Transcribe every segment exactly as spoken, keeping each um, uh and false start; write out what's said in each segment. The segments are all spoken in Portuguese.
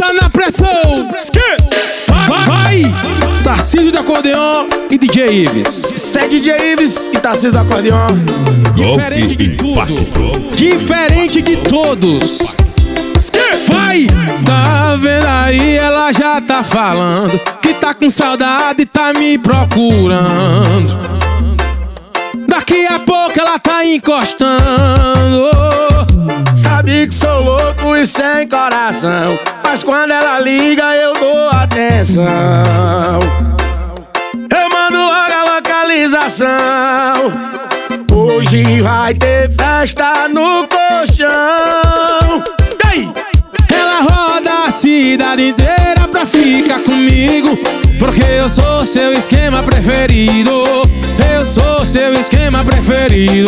Bota na pressão. Vai, vai. Tarcísio do acordeon e D J Ives. Isso é D J Ives e Tarcísio do acordeon. Diferente de tudo. Diferente de todos. Vai! Tá vendo aí, ela já tá falando que tá com saudade e tá me procurando. Daqui a pouco ela tá encostando. Sabe que sou louco e sem coração, mas quando ela liga eu dou atenção. Eu mando logo a localização. Hoje vai ter festa no colchão. Ela roda a cidade inteira pra ficar comigo, porque eu sou seu esquema preferido. Eu sou seu esquema preferido.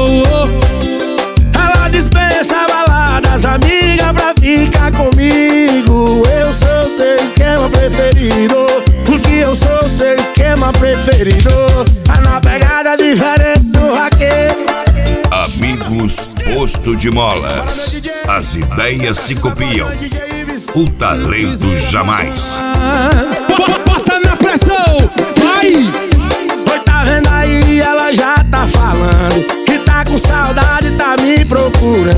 Ela dispensa baladas, amiga, pra ficar comigo. Eu sou seu esquema preferido, porque eu sou seu esquema preferido. Tá na pegada diferente do vaqueiro. Amigos Posto de Molas, as ideias se copiam, o talento jamais. Bota na pressão, vai! Oi, tá vendo aí, ela já tá falando que tá com saudade, tá me procurando.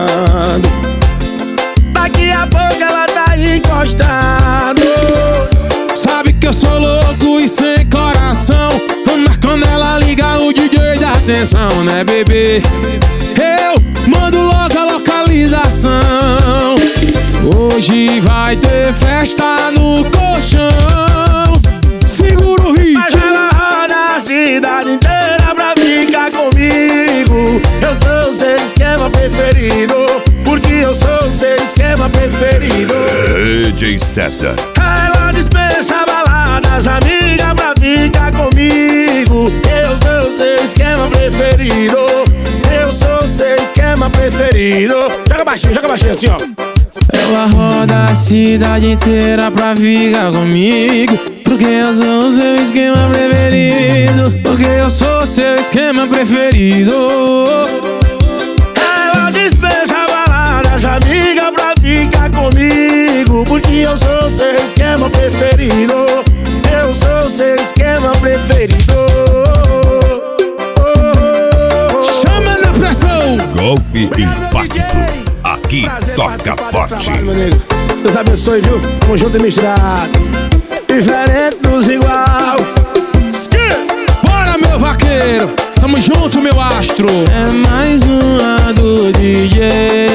Daqui a pouco ela tá encostando. Sabe que eu sou louco e sem coração, mas quando ela liga o D J dá atenção, né, bebê? Eu mando logo a localização. Hoje vai ter festa no colchão. Segura o ritmo. Mas ela roda a cidade inteira pra ficar comigo. Eu sou o seu esquema preferido, porque eu sou o seu esquema preferido. D J César. Ela dispensa baladas, amiga, pra ficar comigo. Eu sou o seu esquema preferido. Eu sou o seu esquema preferido. Joga baixinho, joga baixinho assim, ó. Ela roda a cidade inteira pra ficar comigo, porque eu sou o seu esquema preferido. Porque eu sou o seu esquema preferido. Ela dispensa baladas, amiga, pra ficar comigo, porque eu sou o seu esquema preferido. Eu sou o seu esquema preferido. Chama na pressão. Golf Impacto. Aqui toca forte. Deus abençoe, viu? Tamo junto e misturado. Diferente dos igual. Bora, meu vaqueiro. Tamo junto, meu astro. É mais uma do D J